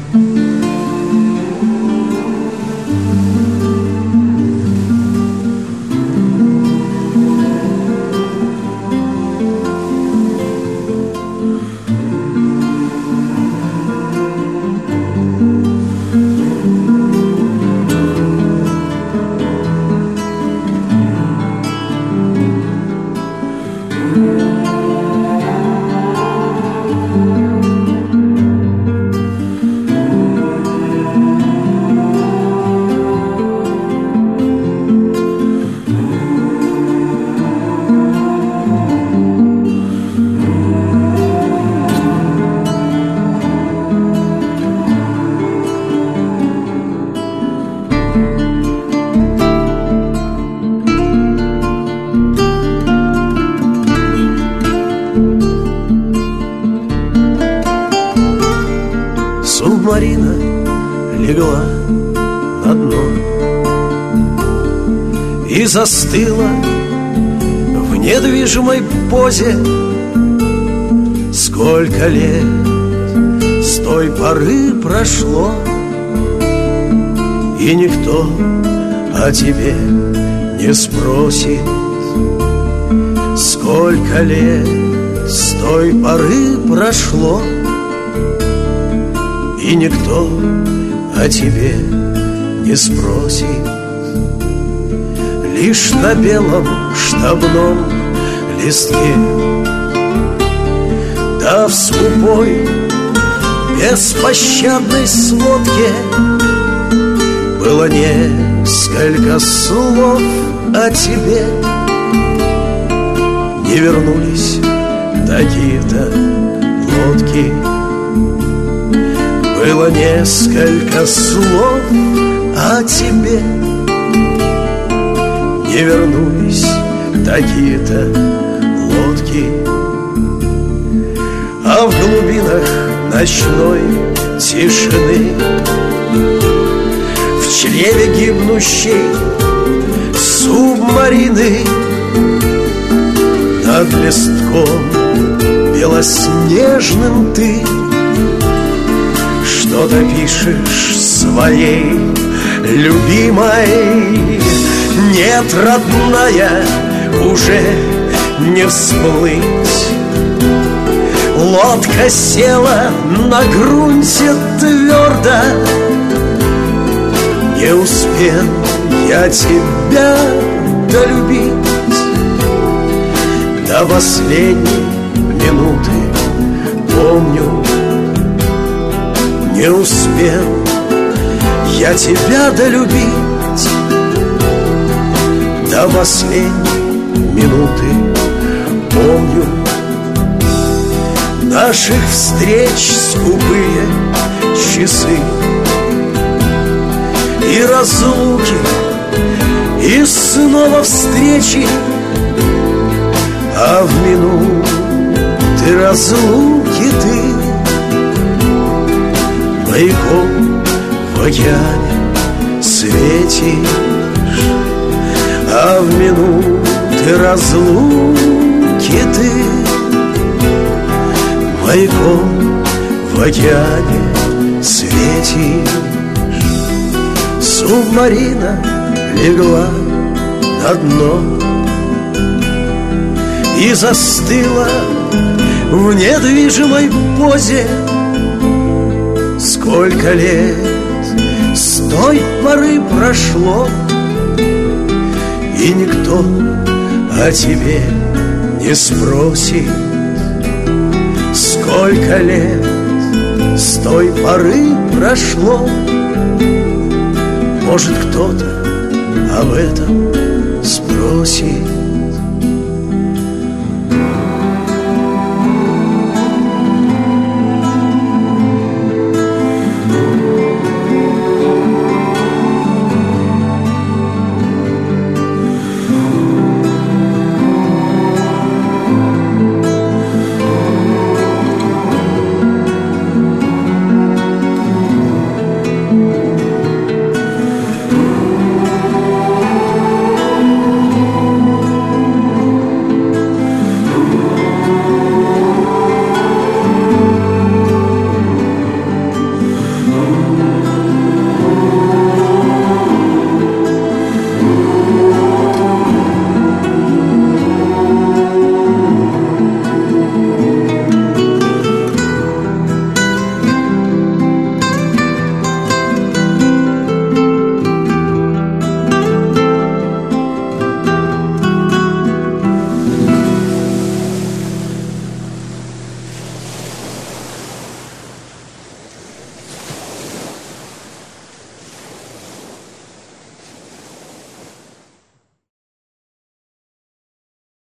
Субмарина легла на дно и застыла в недвижимой позе. Сколько лет с той поры прошло, и никто о тебе не спросит. Сколько лет с той поры прошло, и никто о тебе не спросит. Лишь на белом штабном листке, да в скупой беспощадной сводке было несколько слов о тебе. Не вернулись такие-то лодки. Было несколько слов о тебе. Не вернулись такие-то лодки. А в глубинах ночной тишины, в чреве гибнущей субмарины, над листком белоснежным ты что-то пишешь своей любимой. Нет, родная, уже не всплыть. Лодка села на грунте твердо. Не успел я тебя долюбить до последней минуты, помню. Не успел я тебя долюбить до последней минуты, помню. Наших встреч скупые часы и разлуки, и снова встречи. А в минуты разлуки ты маяком в океане светишь. А в минуты разлуки ты маяком в океане светишь. Субмарина легла на дно и застыла в недвижимой позе. Сколько лет с той поры прошло, и никто о тебе не спросит. Сколько лет с той поры прошло, может, кто-то об этом спросит.